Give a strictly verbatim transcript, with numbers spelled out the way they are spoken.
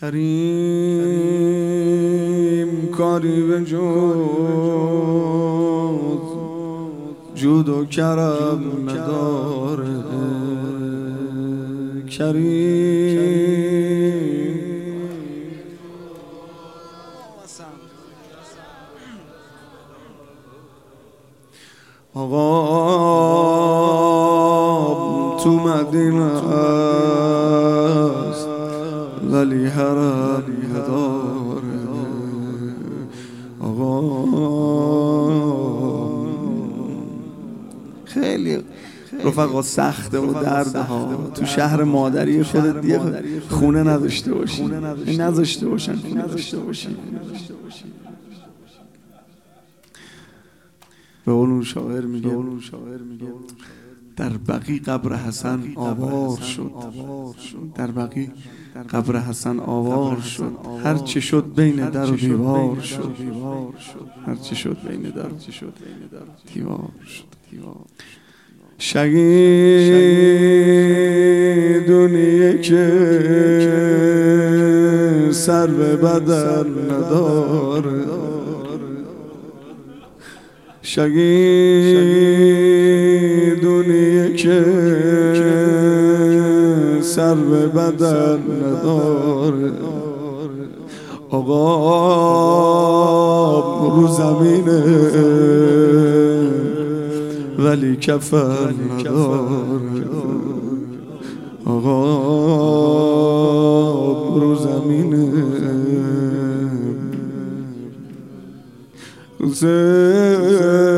کریم کاری به جز جود و کرم نداره. کریم آقا تو مدینه است ولی حرم نداره. آقا خیلی رفقا سخته و درده ها تو شهر مادری خودت دیگه خونه نداشته باشی، نذاشته باشن نداشته باشی. به اون شاعر میگه در بقی قبر حسن آوار شد، در بقی قبر حسن آوار شد، هر چه شد بین در و دیوار شد، هر چه شد بین در و دیوار شد. شهیدونیه که سر به بدن نداره، شهیدونیه که سر به بدن نداره. آقا رو زمینه ولی کفن نداره. آقا رو زمینه